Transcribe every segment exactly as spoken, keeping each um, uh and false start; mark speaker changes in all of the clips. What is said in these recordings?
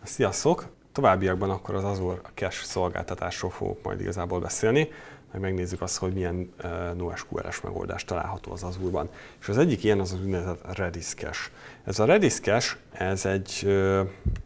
Speaker 1: Sziasztok! Továbbiakban akkor az Azure Cache szolgáltatásról fogok majd igazából beszélni, meg megnézzük azt, hogy milyen uh, NoSQL-es megoldás található az Azure-ban. És az egyik ilyen az az úgynevezett Redis Cache. Ez a Redis Cache, ez egy, uh,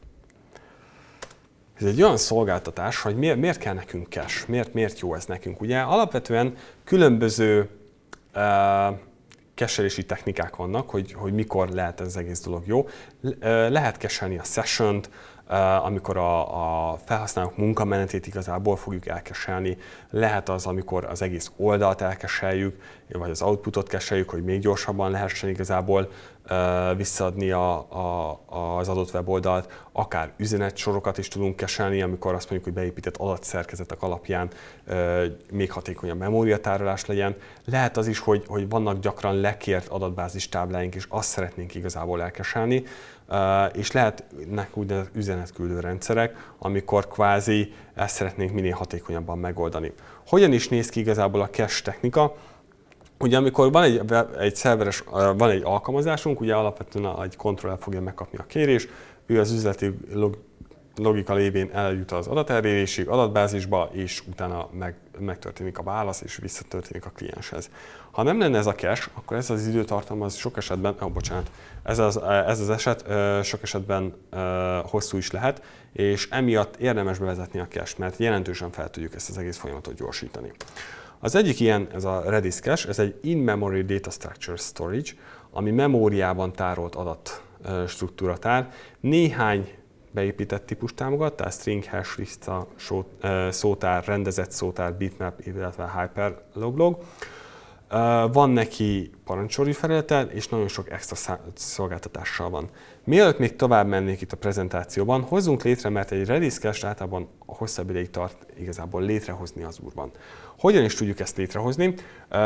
Speaker 1: ez egy olyan szolgáltatás, hogy miért, miért kell nekünk cache, miért, miért jó ez nekünk. Ugye alapvetően különböző uh, cache-elési technikák vannak, hogy, hogy mikor lehet ez az egész dolog jó. Lehet cache-elni a session-t, amikor a, a felhasználók munkamenetét igazából fogjuk elcache-elni. Lehet az, amikor az egész oldalt elcache-eljük, vagy az outputot cache-eljük, hogy még gyorsabban lehessen igazából uh, visszaadni a, a, az adott weboldalt. Akár üzenetsorokat is tudunk cache-elni, amikor azt mondjuk, hogy beépített adatszerkezetek alapján uh, még hatékonyabb memóriatárolás legyen. Lehet az is, hogy, hogy vannak gyakran lekért adatbázis tábláink, és azt szeretnénk igazából elcache-elni. Uh, és lehetnek úgynevezett üzenetküldő rendszerek, amikor kvázi ezt szeretnénk minél hatékonyabban megoldani. Hogyan is néz ki igazából a cache technika? Ugye amikor van egy, egy szerveres, uh, van egy alkalmazásunk, ugye alapvetően egy kontroller fogja megkapni a kérést, ő az üzleti log logika lévén eljut az adaterélésig, adatbázisba, és utána meg, megtörténik a válasz, és visszatörténik a klienshez. Ha nem lenne ez a cache, akkor ez az időtartam az sok esetben, oh, bocsánat, ez az, ez az eset sok esetben uh, hosszú is lehet, és emiatt érdemes bevezetni a cache-t, mert jelentősen fel tudjuk ezt az egész folyamatot gyorsítani. Az egyik ilyen, ez a Redis Cache, ez egy In-Memory Data Structure Storage, ami memóriában tárolt adatstruktúra tár. Néhány beépített típus támogat, tehát string, hash, lista, szótár, rendezett szótár, bitmap, illetve hyperloglog. Van neki parancsolói felülete, és nagyon sok extra szolgáltatással van. Mielőtt még tovább mennék itt a prezentációban, hozzunk létre, mert egy Redis Cache általában hosszabb ideig tart igazából létrehozni az Azure-ban. Hogyan is tudjuk ezt létrehozni?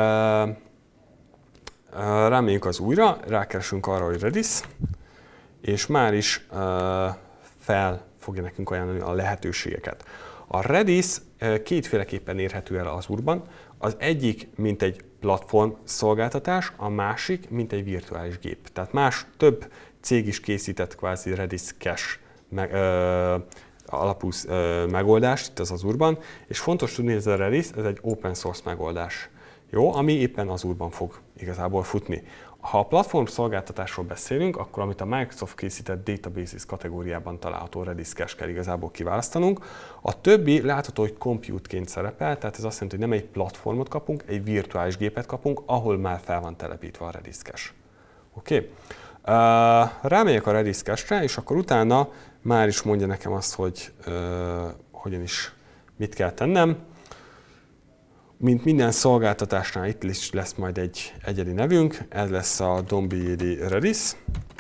Speaker 1: Rámegyünk az újra, rákeresünk arra, hogy Redis, és már is fel fogja nekünk ajánlani a lehetőségeket. A Redis kétféleképpen érhető el az Azure-ban. Az egyik, mint egy platform szolgáltatás, a másik, mint egy virtuális gép. Tehát más, több cég is készített kvázi Redis Cache meg, ö, alapú ö, megoldást itt az Azure-ban, és fontos tudni, hogy ez a Redis, ez egy open source megoldás, jó, ami éppen Azure-ban fog igazából futni. Ha a platform szolgáltatásról beszélünk, akkor amit a Microsoft készített Databases kategóriában található Redis Cache kell igazából kiválasztanunk. A többi látható, hogy compute-ként szerepel, tehát ez azt jelenti, hogy nem egy platformot kapunk, egy virtuális gépet kapunk, ahol már fel van telepítve a Redis Cache. Oké? Okay? Uh, rámegyek a Redis Cache-re, és akkor utána már is mondja nekem azt, hogy uh, hogyan is mit kell tennem. Mint minden szolgáltatásnál itt is lesz majd egy egyedi nevünk, ez lesz a Dombi Redis.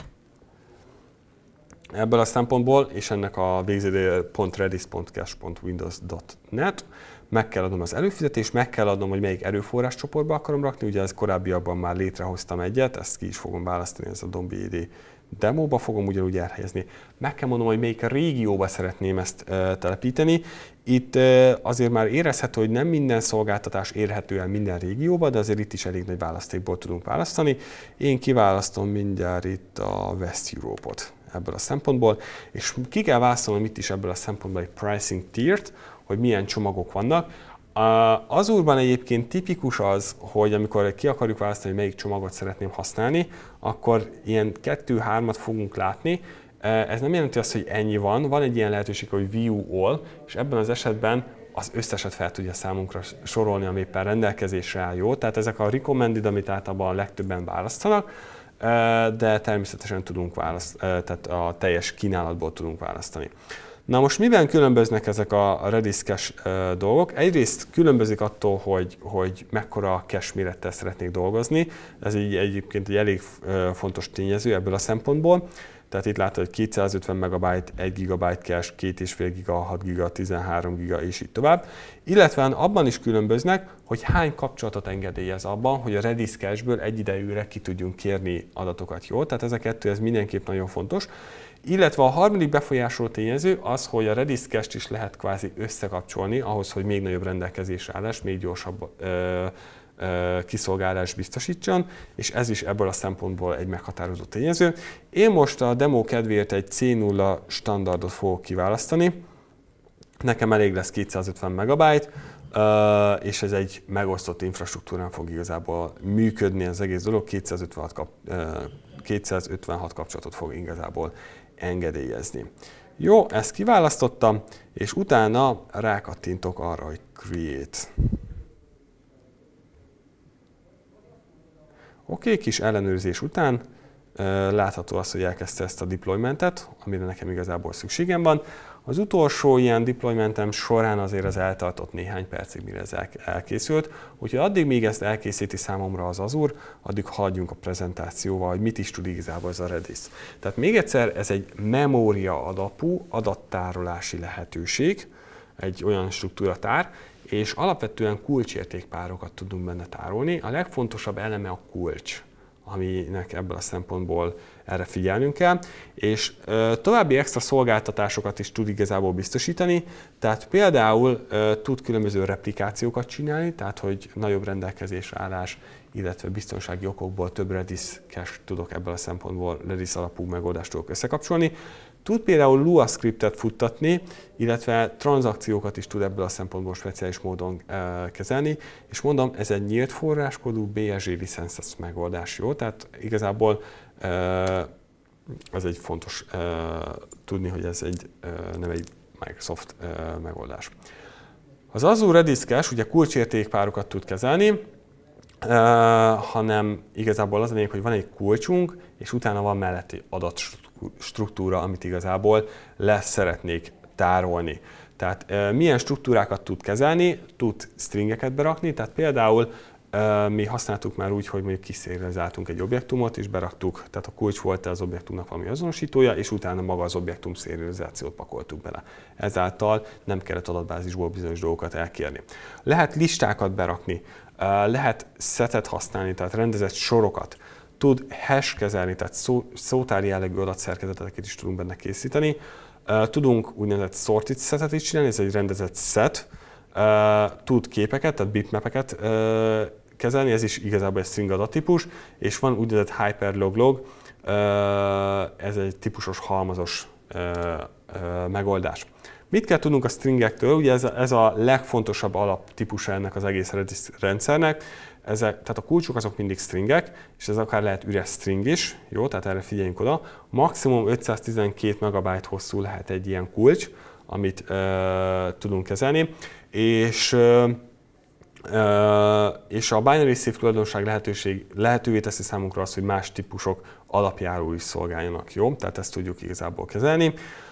Speaker 1: Ebből a szempontból, és ennek a végződő pont redis pont cache pont windows pont net, meg kell adnom az előfizetést, meg kell adnom, hogy melyik erőforrás csoportba akarom rakni, ugye ez korábbiakban már létrehoztam egyet, ezt ki is fogom választani, ez a Dombi demóba fogom ugyanúgy elhelyezni. Meg kell mondom, hogy melyik régióba szeretném ezt e, telepíteni. Itt e, azért már érezhető, hogy nem minden szolgáltatás érhető el minden régióba, de azért itt is elég nagy választékból tudunk választani. Én kiválasztom mindjárt itt a West Europe-ot ebből a szempontból, és ki kell választanom itt is ebből a szempontból egy pricing tiert, hogy milyen csomagok vannak. Az Azure-ban egyébként tipikus az, hogy amikor ki akarjuk választani, hogy melyik csomagot szeretném használni, akkor ilyen kettő-hármat fogunk látni. Ez nem jelenti azt, hogy ennyi van. Van egy ilyen lehetőség, hogy View All, és ebben az esetben az összeset fel tudja számunkra sorolni, ami éppen rendelkezésre áll, jó. Tehát ezek a recommended, amit általában a legtöbben választanak, de természetesen tudunk választani, tehát a teljes kínálatból tudunk választani. Na most miben különböznek ezek a Redis Cache dolgok? Egyrészt különbözik attól, hogy, hogy mekkora cache mérettel szeretnék dolgozni. Ez így egyébként egy elég fontos tényező ebből a szempontból. Tehát itt látod, hogy kétszázötven megabyte, egy gigabyte cache, két egész öt giga, hat giga, tizenhárom giga és így tovább. Illetve abban is különböznek, hogy hány kapcsolatot engedélyez abban, hogy a Redis Cache-ből egyidejűre ki tudjunk kérni adatokat. Jó? Tehát ez a kettő, ez mindenképp nagyon fontos. Illetve a harmadik befolyásoló tényező az, hogy a Redis Cache-t is lehet kvázi összekapcsolni ahhoz, hogy még nagyobb rendelkezésre állás, még gyorsabb ö, kiszolgálást biztosítson, és ez is ebből a szempontból egy meghatározó tényező. Én most a demo kedvéért egy cé nulla standardot fogok kiválasztani. Nekem elég lesz kétszázötven megabyte, és ez egy megosztott infrastruktúrán fog igazából működni az egész dolog, kétszázötvenhat, kap, kétszázötvenhat kapcsolatot fog igazából engedélyezni. Jó, ezt kiválasztottam, és utána rákattintok arra, hogy Create. Oké, okay, kis ellenőrzés után látható az, hogy elkezdte ezt a deploymentet, amire nekem igazából szükségem van. Az utolsó ilyen deploymentem során azért az eltartott néhány percig, mire ez elkészült, úgyhogy addig, míg ezt elkészíti számomra az Azure, addig hagyjunk a prezentációval, hogy mit is tud igazából ez a Redis. Tehát még egyszer, ez egy memória alapú adattárolási lehetőség, egy olyan struktúratár, és alapvetően kulcsértékpárokat tudunk benne tárolni. A legfontosabb eleme a kulcs, aminek ebből a szempontból erre figyelnünk kell, és ö, további extra szolgáltatásokat is tud igazából biztosítani, tehát például ö, tud különböző replikációkat csinálni, tehát hogy nagyobb rendelkezésre állás, illetve biztonsági okokból több Redis cache tudok ebből a szempontból, Redis alapú megoldást tudok összekapcsolni. Tud például Lua scriptet futtatni, illetve tranzakciókat is tud ebből a szempontból speciális módon e, kezelni, és mondom, ez egy nyílt forráskodú bé es gé licenszes megoldás, jó? Tehát igazából e, ez egy fontos e, tudni, hogy ez egy, e, nem egy Microsoft e, megoldás. Az Azure Redis Cache ugye kulcsértékpárokat tud kezelni, e, hanem igazából az a lényeg, hogy van egy kulcsunk, és utána van melletti adatstruktúra, amit igazából lesz szeretnék tárolni. Tehát e, milyen struktúrákat tud kezelni, tud stringeket berakni, tehát például e, mi használtuk már úgy, hogy mondjuk kiszérializáltunk egy objektumot, és beraktuk, tehát a kulcs volt az objektumnak valami azonosítója, és utána maga az objektum szérializációt pakoltuk bele. Ezáltal nem kellett adatbázisból bizonyos dolgokat elkérni. Lehet listákat berakni, e, lehet setet használni, tehát rendezett sorokat, tud hash kezelni, tehát szó, szótári jellegű adatszerkezeteket is tudunk benne készíteni. Uh, tudunk úgynevezett sorted setet is csinálni, ez egy rendezett set. Uh, tud képeket, tehát bitmapeket uh, kezelni, ez is igazából egy string adattípus, és van úgynevezett hyperlog-log, uh, ez egy típusos halmazos uh, uh, megoldás. Mit kell tudnunk a stringektől? Ugye ez a, ez a legfontosabb alaptípusa ennek az egész Redis rendszernek. Ezek, tehát a kulcsok azok mindig stringek, és ez akár lehet üres string is, jó, tehát erre figyeljünk oda. Maximum ötszáztizenkét megabyte hosszú lehet egy ilyen kulcs, amit uh, tudunk kezelni, és, uh, uh, és a binary safe tulajdonság lehetőség lehetővé teszi számunkra azt, hogy más típusok alapjáról is szolgáljanak, jó, tehát ezt tudjuk igazából kezelni.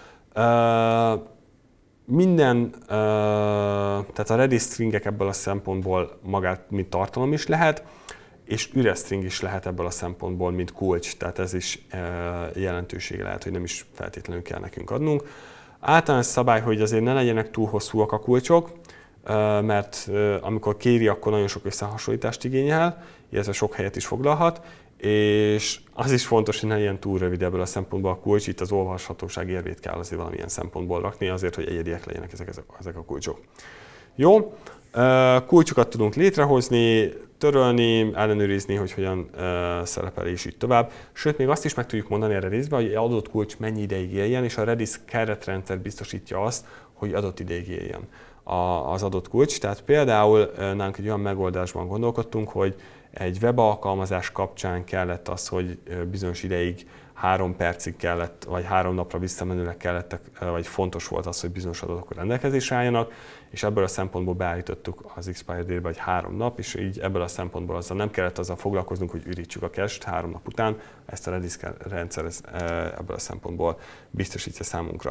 Speaker 1: Uh, Minden, uh, tehát a Redis stringek ebből a szempontból magát, mint tartalom is lehet, és üres string is lehet ebből a szempontból, mint kulcs, tehát ez is uh, jelentősége lehet, hogy nem is feltétlenül kell nekünk adnunk. Általános szabály, hogy azért ne legyenek túl hosszúak a kulcsok, uh, mert uh, amikor kéri, akkor nagyon sok összehasonlítást igényel, illetve sok helyet is foglalhat, és az is fontos, hogy ne legyen túl rövid ebből a szempontból a kulcs, itt az olvashatóság érvét kell azért valamilyen szempontból rakni, azért, hogy egyediek legyenek ezek, ezek, ezek a kulcsok. Jó, kulcsokat tudunk létrehozni, törölni, ellenőrizni, hogy hogyan uh, szerepel és így tovább. Sőt, még azt is meg tudjuk mondani erre részben, hogy egy adott kulcs mennyi ideig éljen, és a Redis keretrendszer biztosítja azt, hogy adott ideig éljen az adott kulcs. Tehát például nálunk egy olyan megoldásban gondolkodtunk, hogy egy web alkalmazás kapcsán kellett az, hogy bizonyos ideig három percig kellett, vagy három napra visszamenőleg kellett, vagy fontos volt az, hogy bizonyos adatok rendelkezésre álljanak, és ebből a szempontból beállítottuk az expiry date-be, vagy három nap, és így ebből a szempontból azzal nem kellett azzal foglalkoznunk, hogy ürítsük a cache-t három nap után, ezt a Redis rendszer ebből a szempontból biztosítja számunkra.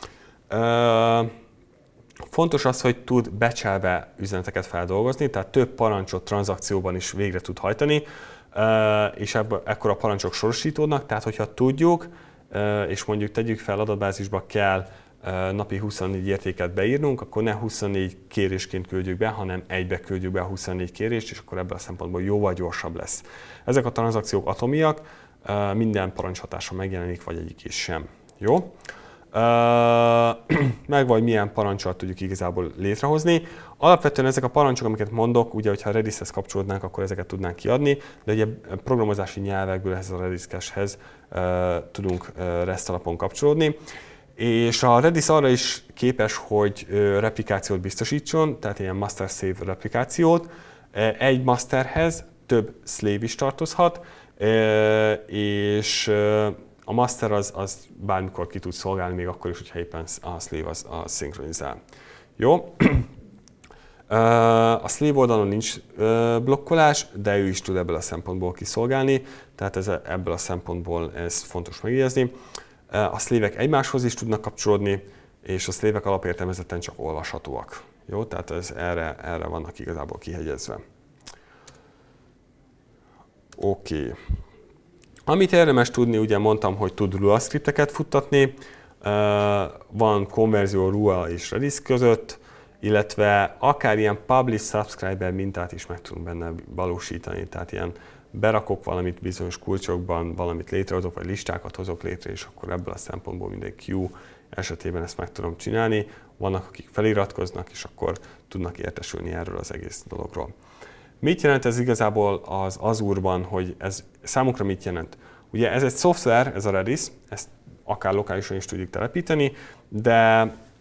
Speaker 1: Fontos az, hogy tud becselve üzeneteket feldolgozni, tehát több parancsot tranzakcióban is végre tud hajtani, és ebből, ekkor a parancsok sorosítódnak, tehát hogyha tudjuk, és mondjuk tegyük fel adatbázisba kell napi huszonnégy értéket beírnunk, akkor ne huszonnégy kérésként küldjük be, hanem egybe küldjük be a huszonnégy kérést, és akkor ebből a szempontból jóval gyorsabb lesz. Ezek a tranzakciók atomiak, minden parancs hatása megjelenik, vagy egyik is sem. Jó? Uh, meg vagy milyen parancsot tudjuk igazából létrehozni. Alapvetően ezek a parancsok, amiket mondok, ugye, hogyha Redishez kapcsolódnánk, akkor ezeket tudnánk kiadni, de ugye programozási nyelvekből ehhez a Redis cache-hez uh, tudunk uh, REST alapon kapcsolódni. És a Redis arra is képes, hogy uh, replikációt biztosítson, tehát ilyen master-slave replikációt. Uh, egy masterhez több slave is tartozhat, uh, és uh, a master az, az bármikor ki tud szolgálni, még akkor is, hogyha éppen a slave az, az szinkronizál. Jó? A slave oldalon nincs blokkolás, de ő is tud ebből a szempontból kiszolgálni, tehát ez, ebből a szempontból ez fontos megjegyezni. A slave-ek egymáshoz is tudnak kapcsolódni, és a slave-ek alapértelmezetten csak olvashatóak. Jó? Tehát ez erre, erre vannak igazából kihegyezve. Oké. Okay. Amit érdemes tudni, ugye mondtam, hogy tud Lua scripteket futtatni, van konverzió Lua és Redis között, illetve akár ilyen publish subscriber mintát is meg tudunk benne valósítani, tehát ilyen berakok valamit bizonyos kulcsokban, valamit létrehozok, vagy listákat hozok létre, és akkor ebből a szempontból minden queue esetében ezt meg tudom csinálni. Vannak, akik feliratkoznak, és akkor tudnak értesülni erről az egész dologról. Mit jelent ez igazából az Azure-ban, hogy ez számukra mit jelent? Ugye ez egy szoftver, ez a Redis, ezt akár lokálisan is tudjuk telepíteni, de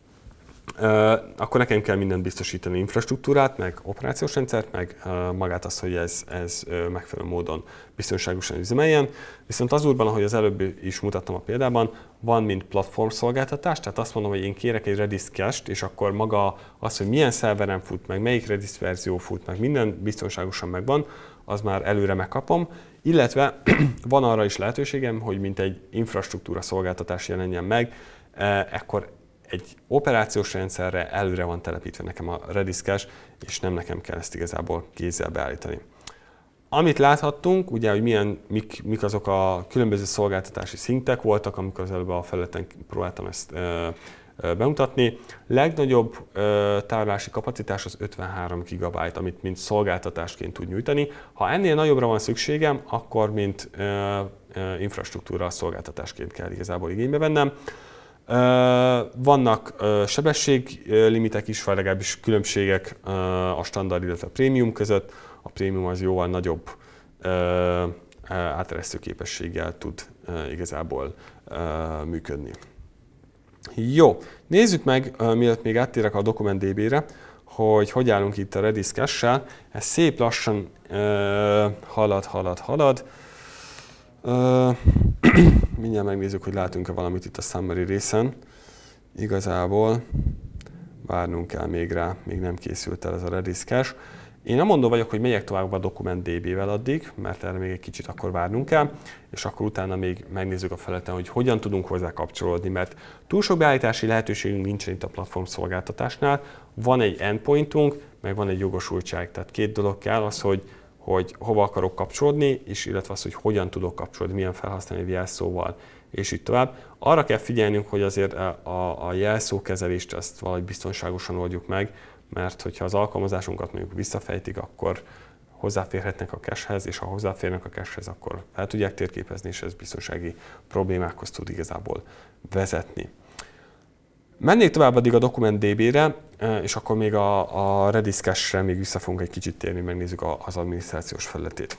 Speaker 1: uh, akkor nekem kell mindent biztosítani, infrastruktúrát, meg operációs rendszert, meg uh, magát azt, hogy ez, ez uh, megfelelő módon biztonságosan üzemeljen. Viszont Azure-ban, ahogy az előbb is mutattam a példában, van mint platform szolgáltatás, tehát azt mondom, hogy én kérek egy Redis cache-t, és akkor maga az, hogy milyen szerveren fut, meg melyik Redis verzió fut, meg minden biztonságosan megvan, az már előre megkapom, illetve van arra is lehetőségem, hogy mint egy infrastruktúra szolgáltatás jelenjen meg, ekkor egy operációs rendszerre előre van telepítve nekem a Redis cache, és nem nekem kell ezt igazából kézzel beállítani. Amit láthattunk, ugye, hogy milyen, mik, mik azok a különböző szolgáltatási szintek voltak, amikor az előbb a felületen próbáltam ezt ö, ö, bemutatni. Legnagyobb ö, tárolási kapacitás az ötvenhárom gigabyte, amit mint szolgáltatásként tud nyújtani. Ha ennél nagyobbra van szükségem, akkor mint ö, ö, infrastruktúra szolgáltatásként kell igazából igénybe vennem. Ö, vannak ö, sebességlimitek is, vagy legalábbis különbségek ö, a standard, illetve a prémium között. A prémium az jóval nagyobb ö, áteresztő képességgel tud ö, igazából ö, működni. Jó, nézzük meg, ö, mielőtt még áttérek a DocumentDB-re, hogy hogy állunk itt a Redis cache-sel. Ez szép lassan ö, halad, halad, halad. Ö, mindjárt megnézzük, hogy látunk-e valamit itt a summary részen. Igazából várnunk kell még rá, még nem készült el ez a Redis cache. Én nem mondom vagyok, hogy megyek tovább a DocumentDB-vel addig, mert erre még egy kicsit akkor várnunk kell, és akkor utána még megnézzük a felületen, hogy hogyan tudunk hozzá kapcsolódni, mert túl sok beállítási lehetőségünk nincsen itt a platform szolgáltatásnál. Van egy endpointunk, meg van egy jogosultság, tehát két dolog kell, az, hogy, hogy hova akarok kapcsolódni, és illetve az, hogy hogyan tudok kapcsolódni, milyen felhasználói jelszóval, és így tovább. Arra kell figyelnünk, hogy azért a, a, a jelszókezelést ezt valahogy biztonságosan oldjuk meg, mert hogyha az alkalmazásunkat mondjuk visszafejtik, akkor hozzáférhetnek a cache-hez, és ha hozzáférnek a cache-hez, akkor fel tudják térképezni, és ez biztonsági problémákhoz tud igazából vezetni. Mennék tovább addig a DocumentDB-re, és akkor még a, a Redis cache-re még vissza fogunk egy kicsit térni, megnézzük az adminisztrációs felületét.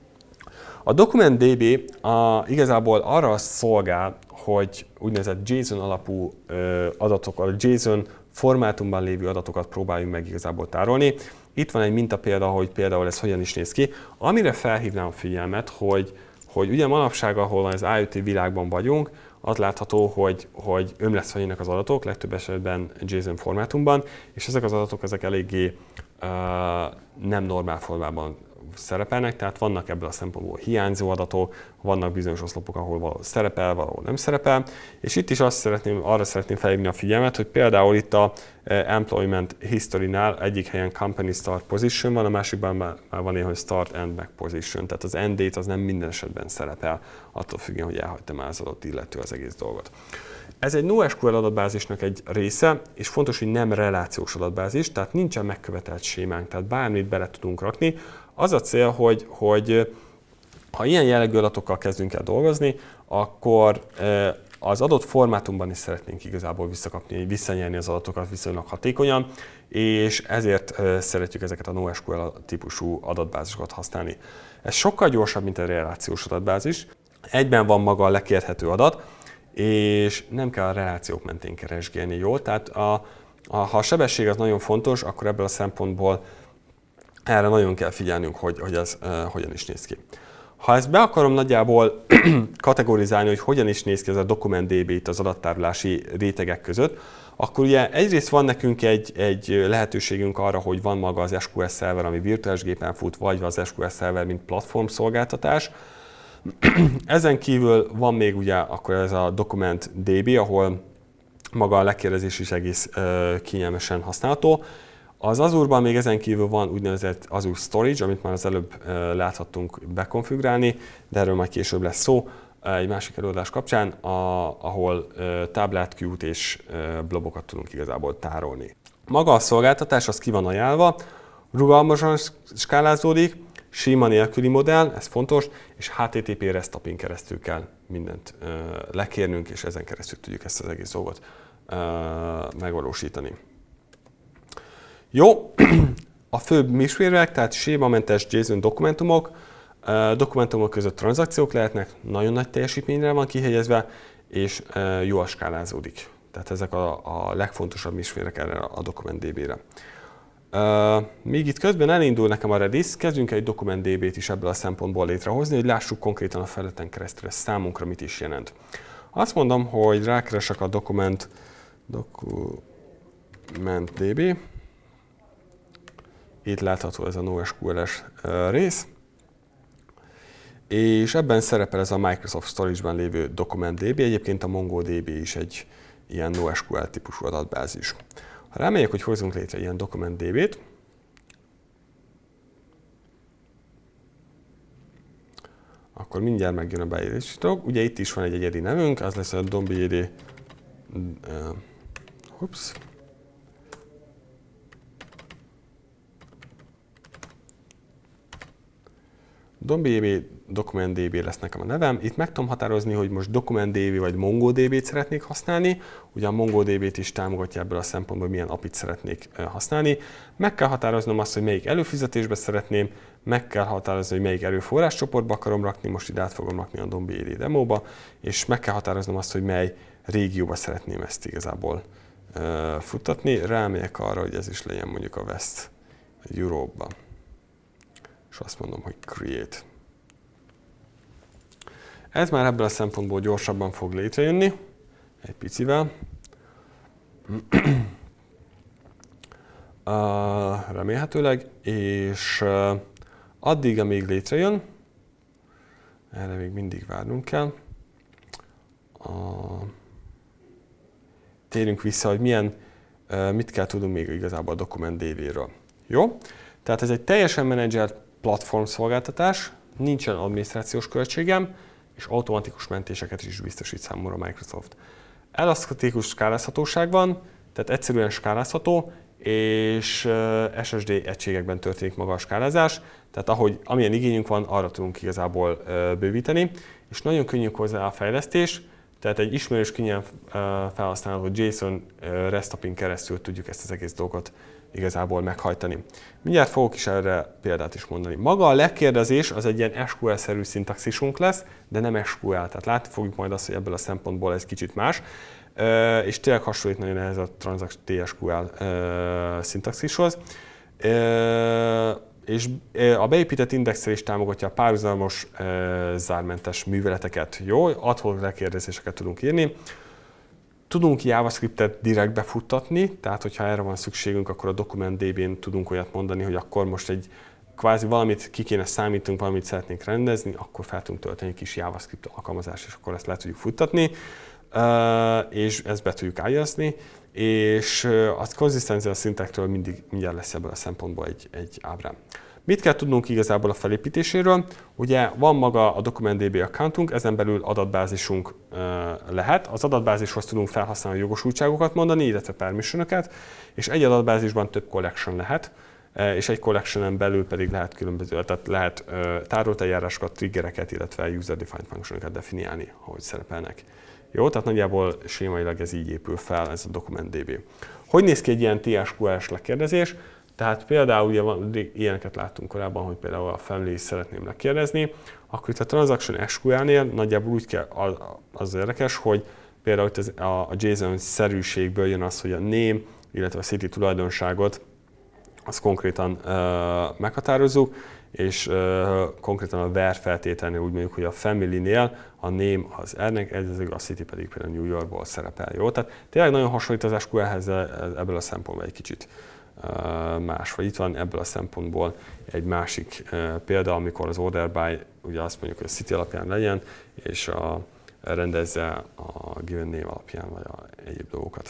Speaker 1: A DocumentDB a, igazából arra szolgál, hogy úgynevezett JSON alapú adatok, a JSON formátumban lévő adatokat próbáljunk meg igazából tárolni. Itt van egy mintapélda, hogy például ez hogyan is néz ki. Amire felhívnám a figyelmet, hogy, hogy ugye manapság, ahol az IoT világban vagyunk, az látható, hogy, hogy ömlesztve jönnek az adatok, legtöbb esetben JSON formátumban, és ezek az adatok ezek eléggé uh, nem normál formában szerepelnek, tehát vannak ebből a szempontból hiányzó adatok, vannak bizonyos oszlopok, ahol valahol szerepel, valahol nem szerepel, és itt is azt szeretném, arra szeretném felhívni a figyelmet, hogy például itt a Employment History-nál egyik helyen Company Start Position van, a másikban már van ilyen, hogy Start End Back Position, tehát az end date az nem minden esetben szerepel, attól függően, hogy elhagyta már az adott illető az egész dolgot. Ez egy NoSQL adatbázisnak egy része, és fontos, hogy nem relációs adatbázis, tehát nincsen megkövetelt sémánk, tehát bármit bele tudunk rakni. Az a cél, hogy, hogy ha ilyen jellegű adatokkal kezdünk el dolgozni, akkor az adott formátumban is szeretnénk igazából visszakapni, visszanyerni az adatokat viszonylag hatékonyan, és ezért szeretjük ezeket a NoSQL típusú adatbázisokat használni. Ez sokkal gyorsabb, mint egy relációs adatbázis. Egyben van maga a lekérhető adat, és nem kell a relációk mentén keresgélni jól. Tehát a, a, ha a sebesség az nagyon fontos, akkor ebből a szempontból erre nagyon kell figyelnünk, hogy, hogy ez uh, hogyan is néz ki. Ha ezt be akarom nagyjából kategorizálni, hogy hogyan is néz ki ez a DocumentDB itt az adattárolási rétegek között, akkor ugye egyrészt van nekünk egy, egy lehetőségünk arra, hogy van maga az es kú el szerver, ami virtuális gépen fut, vagy az es kú el szerver, mint platform szolgáltatás. Ezen kívül van még ugye akkor ez a DocumentDB, ahol maga a lekérdezés is egész uh, kényelmesen használható. Az Azure-ban még ezen kívül van úgynevezett Azure Storage, amit már az előbb uh, láthattunk bekonfigurálni, de erről majd később lesz szó uh, egy másik előadás kapcsán, a, ahol uh, táblát, queue-t és uh, blobokat tudunk igazából tárolni. Maga a szolgáltatás az ki van ajánlva, rugalmasan skálázódik, sima nélküli modell, ez fontos, és há té té pé REST á pé in keresztül kell mindent uh, lekérnünk, és ezen keresztül tudjuk ezt az egész dolgot uh, megvalósítani. Jó, a főbb misférvek, tehát sémamentes JSON dokumentumok, uh, dokumentumok között tranzakciók lehetnek, nagyon nagy teljesítményre van kihegyezve, és uh, jól skálázódik. Tehát ezek a, a legfontosabb misférek erre a DocumentDB-re. Uh, még itt közben elindul nekem a Redis, kezdjünk egy DocumentDB-t is ebből a szempontból létrehozni, hogy lássuk konkrétan a felületen keresztül ez számunkra mit is jelent. Azt mondom, hogy rákeresek a Document, DocumentDB, itt látható ez a NoSQL-es uh, rész, és ebben szerepel ez a Microsoft Storage-ben lévő DocumentDB, egyébként a MongoDB is egy ilyen NoSQL típusú adatbázis. Ha rámegyek, hogy hozzunk létre ilyen DocumentDB-t, akkor mindjárt megjön a beírási dolog. Ugye itt is van egy egyedi nevünk, az lesz a dombjd. Uh, ups. DombDB, DocumentDB lesz nekem a nevem. Itt meg tudom határozni, hogy most DocumentDB vagy MongoDB-t szeretnék használni. Ugye a MongoDB-t is támogatja ebből a szempontból, milyen á pé i-t szeretnék használni. Meg kell határoznom azt, hogy melyik előfizetésbe szeretném, meg kell határozni, hogy melyik erőforráscsoportba akarom rakni, most ide át fogom rakni a dombjd demóba, és meg kell határoznom azt, hogy mely régióba szeretném ezt igazából uh, futtatni. Rámegyek arra, hogy ez is legyen mondjuk a West Europe-ba. És azt mondom, hogy create. Ez már ebből a szempontból gyorsabban fog létrejönni, egy picivel. uh, remélhetőleg, és uh, addig, amíg létrejön, erre még mindig várnunk kell. Uh, térjünk vissza, hogy milyen, uh, mit kell tudunk még igazából a DocumentDB-ről. Jó? Tehát ez egy teljesen menedzselt platform szolgáltatás, nincsen adminisztrációs költségem, és automatikus mentéseket is biztosít számomra a Microsoft. Elasztikus skálázhatóság van, tehát egyszerűen skálázható, és es es dé egységekben történik maga a skálázás, tehát ahogy, amilyen igényünk van, arra tudunk igazából bővíteni, és nagyon könnyű hozzá a fejlesztés, tehát egy ismerős, könnyen felhasználható JSON REST á pé in keresztül tudjuk ezt az egész dolgot igazából meghajtani. Mindjárt fogok is erre példát is mondani. Maga a lekérdezés az egy ilyen es kú el-szerű szintaxisunk lesz, de nem es kú el. Tehát látni fogjuk majd azt, hogy ebből a szempontból ez kicsit más. És tényleg hasonlít nagyon ehhez a Transact té es kú el szintaxishoz. És a beépített indexelés támogatja a párhuzamos zármentes műveleteket. Jó, ad hoc lekérdezéseket tudunk írni. Tudunk JavaScriptet direkt befuttatni, tehát hogyha erre van szükségünk, akkor a DocumentDB-n tudunk olyat mondani, hogy akkor most egy kvázi valamit ki kéne számítunk, valamit szeretnénk rendezni, akkor fel tudunk tölteni egy kis JavaScript alkalmazást, és akkor ezt le tudjuk futtatni, és ezt be tudjuk álljazni, és a konzisztencia szintektől mindig mindjárt lesz ebből a szempontból egy, egy ábrám. Mit kell tudnunk igazából a felépítéséről? Ugye van maga a DocumentDB accountunk, ezen belül adatbázisunk lehet. Az adatbázishoz tudunk felhasználni jogosultságokat mondani, illetve permissionöket, és egy adatbázisban több collection lehet, és egy collectionen belül pedig lehet különböző, tehát lehet tárolt eljárásokat, triggereket, illetve user-defined functionokat definiálni, ahogy szerepelnek. Jó, tehát nagyjából sémailag ez így épül fel, ez a DocumentDB. Hogy néz ki egy ilyen té es kú el-es lekérdezés? Tehát például ugye van, ilyeneket láttunk korábban, hogy például a family szeretném lekérdezni, akkor itt a Transaction es kú el-nél nagyjából úgy kell, az, az érdekes, hogy például itt az, a, a JSON-szerűségből jön az, hogy a name, illetve a city tulajdonságot azt konkrétan uh, meghatározzuk, és uh, konkrétan a where feltételnél úgy mondjuk, hogy a family-nél a name az R-nek, a city pedig például New Yorkból szerepel. Jó? Tehát tényleg nagyon hasonlít az es kú el-hez ebből a szempontból egy kicsit uh, más. Vagy itt van ebből a szempontból egy másik uh, példa, amikor az order by, ugye azt mondjuk, hogy a city alapján legyen, és a, rendezze a given name alapján, vagy a egyéb dolgokat.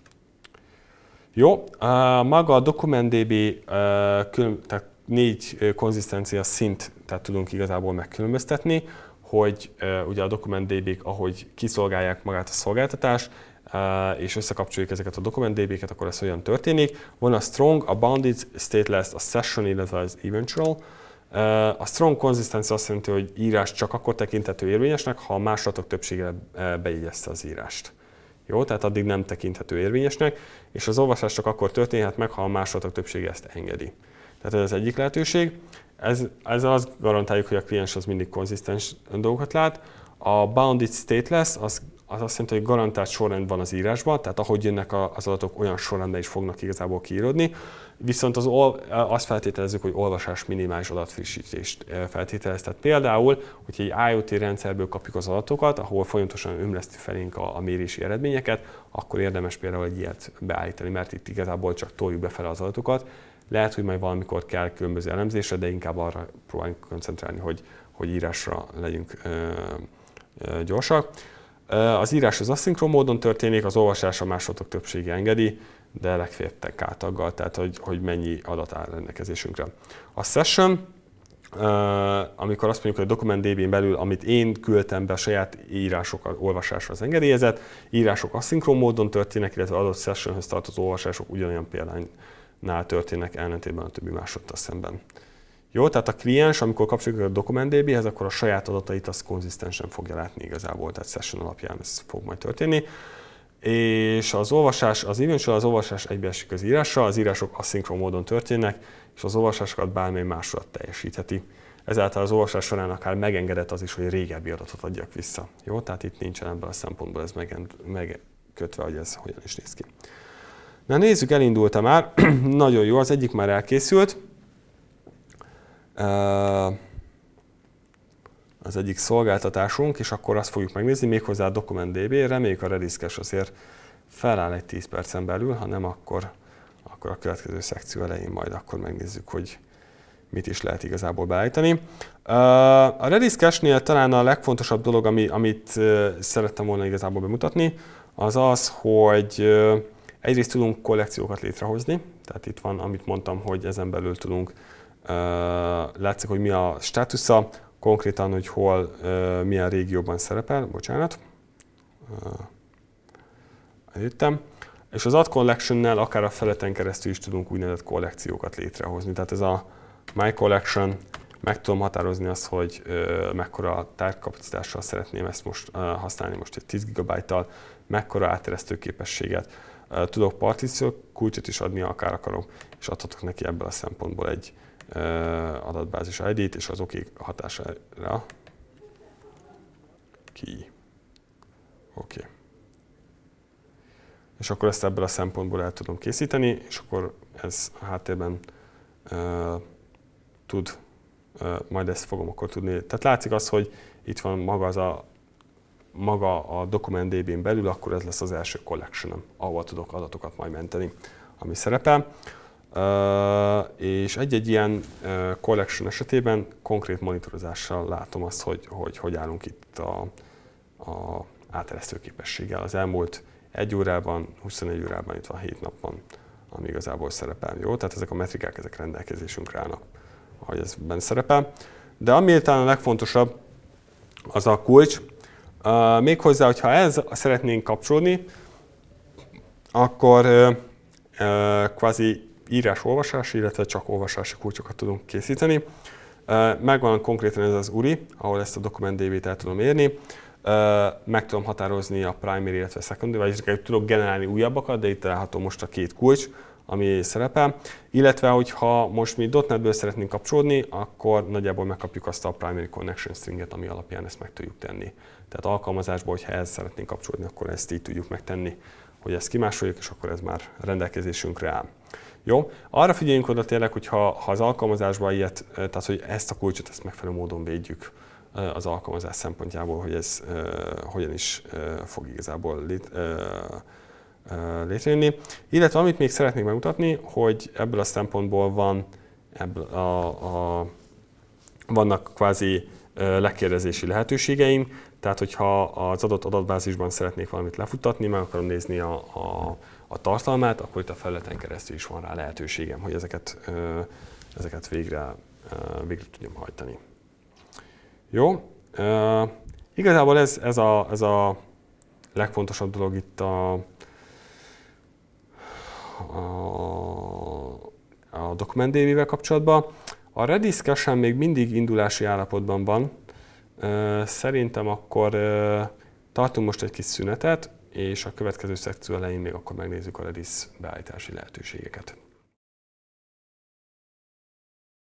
Speaker 1: Jó, uh, maga a DocumentDB uh, külön, tehát négy konzisztencia szint, tehát tudunk igazából megkülönböztetni, hogy uh, ugye a DocumentDB-k, ahogy kiszolgálják magát a szolgáltatást, uh, és összekapcsoljuk ezeket a DocumentDB-ket, akkor ez olyan történik. Van a strong, a bounded, stateless, a session, illetve az eventual. Uh, a strong konzisztencia azt jelenti, hogy írás csak akkor tekinthető érvényesnek, ha a másolatok többsége uh, bejegyezte az írást. Jó, tehát addig nem tekinthető érvényesnek, és az olvasás csak akkor történhet meg, ha a másolatok többsége ezt engedi. Tehát ez az egyik lehetőség. Ez, ezzel azt garantáljuk, hogy a kliens az mindig konzisztens dolgokat lát. A bounded stateless az, az azt jelenti, hogy garantált sorrend van az írásban, tehát ahogy jönnek az adatok, olyan sorrendben is fognak igazából kiírodni. Viszont az, azt feltételezzük, hogy olvasás minimális adatfrissítést feltételez. Tehát például, hogyha egy IoT rendszerből kapjuk az adatokat, ahol folyamatosan ömleszti felénk a, a mérési eredményeket, akkor érdemes például egy ilyet beállítani, mert itt igazából csak toljuk befele az adatokat. Lehet, hogy majd valamikor kell különböző elemzésre, de inkább arra próbálunk koncentrálni, hogy, hogy írásra legyünk ö, ö, gyorsak. Az írás az aszinkron módon történik, az olvasás a másolatok többsége engedi, de legfeljebb K-taggal, tehát hogy, hogy mennyi adat áll rendelkezésünkre. A session, amikor azt mondjuk, hogy a DocumentDB-n belül, amit én küldtem be a saját írások olvasásra az engedélyezett, írások aszinkron módon történnek, illetve adott sessionhöz tartozó olvasások ugyanolyan példánynál történnek ellentétben a többi másodtal szemben. Jó, tehát a kliens, amikor kapcsoljuk a DocumentDB-hez, akkor a saját adatait az konzisztensen fogja látni igazából, tehát session alapján ez fog majd történni. És az olvasás, az eventual, az olvasás egybeesik az írással, az írások aszinkron módon történnek, és az olvasásokat bármely másolat teljesítheti. Ezáltal az olvasás során akár megengedett az is, hogy régebbi adatot adjak vissza. Jó, tehát itt nincsen ebből a szempontból ez megkötve, hogy ez hogyan is néz ki. Na nézzük, elindult már. Nagyon jó, az egyik már elkészült. Az egyik szolgáltatásunk, és akkor azt fogjuk megnézni, méghozzá a DocumentDB, reméljük a Redis cache azért feláll egy tíz percen belül, ha nem, akkor, akkor a következő szekció elején majd akkor megnézzük, hogy mit is lehet igazából beállítani. A Redis cache-nél talán a legfontosabb dolog, ami, amit szerettem volna igazából bemutatni, az az, hogy egyrészt tudunk kollekciókat létrehozni, tehát itt van, amit mondtam, hogy ezen belül tudunk, látszik, hogy mi a státusza, konkrétan, hogy hol, milyen régióban szerepel, bocsánat, eljöttem. És az add collection-nel akár a feleten keresztül is tudunk úgynevezett kollekciókat létrehozni. Tehát ez a my collection, meg tudom határozni azt, hogy mekkora tárgykapacitással szeretném ezt most használni, most egy tíz gigabájttal, mekkora átteresztő képességet. Tudok partíció kulcsot is adni, akár akarom, és adhatok neki ebből a szempontból egy adatbázis i dét, és az oké hatására ki. Oké. Okay. És akkor ezt ebből a szempontból el tudom készíteni, és akkor ez a háttérben uh, tud, uh, majd ezt fogom akkor tudni. Tehát látszik az, hogy itt van maga, az a, maga a DocumentDB-n belül, akkor ez lesz az első collection-em, ahol tudok adatokat majd menteni, ami szerepel. Uh, és egy-egy ilyen uh, collection esetében konkrét monitorozással látom azt, hogy hogy, hogy állunk itt a, a áteresztő képességgel. Az elmúlt egy órában, huszonegy órában, itt van hét napban, ami igazából szerepel. Jó? Tehát ezek a metrikák ezek rendelkezésünkre állnak, ahogy ez benne szerepel. De ami talán a legfontosabb, az a kulcs. Uh, méghozzá, hogyha ez szeretnénk kapcsolni, akkor uh, uh, kvázi írás-olvasás, illetve csak olvasási kulcsokat tudunk készíteni. Megvan konkrétan ez az u er i, ahol ezt a DocumentDB-t el tudom érni. meg tudom határozni a primary, illetve secondary, vagy tudok generálni újabbakat, de itt található most a két kulcs, ami szerepel. Illetve, hogyha most mi .dot net-ből szeretnénk kapcsolódni, akkor nagyjából megkapjuk azt a primary connection stringet, ami alapján ezt meg tudjuk tenni. Tehát alkalmazásból, hogyha ezt szeretnénk kapcsolódni, akkor ezt így tudjuk megtenni, hogy ezt kimásoljuk, és akkor ez már rendelkezésünkre áll. Jó? Arra figyeljünk oda tényleg, hogy ha, ha az alkalmazásban ilyet, tehát hogy ezt a kulcsot ezt megfelelő módon védjük az alkalmazás szempontjából, hogy ez uh, hogyan is uh, fog igazából lét, uh, uh, létrejönni. Illetve amit még szeretnék megmutatni, hogy ebből a szempontból van, ebből a, a, vannak kvázi uh, lekérdezési lehetőségeim, tehát hogyha az adott adatbázisban szeretnék valamit lefuttatni, meg akarom nézni a, a, a tartalmát, akkor itt a felületen keresztül is van rá lehetőségem, hogy ezeket, uh, ezeket végre, uh, végre tudjam hajtani. Jó, uh, igazából ez, ez, a, ez a legfontosabb dolog itt a, a, a DocumentDB-vel kapcsolatban. A Redis cache még mindig indulási állapotban van. Uh, szerintem akkor uh, tartunk most egy kis szünetet, és a következő szekció elején még akkor megnézzük a Redis beállítási lehetőségeket.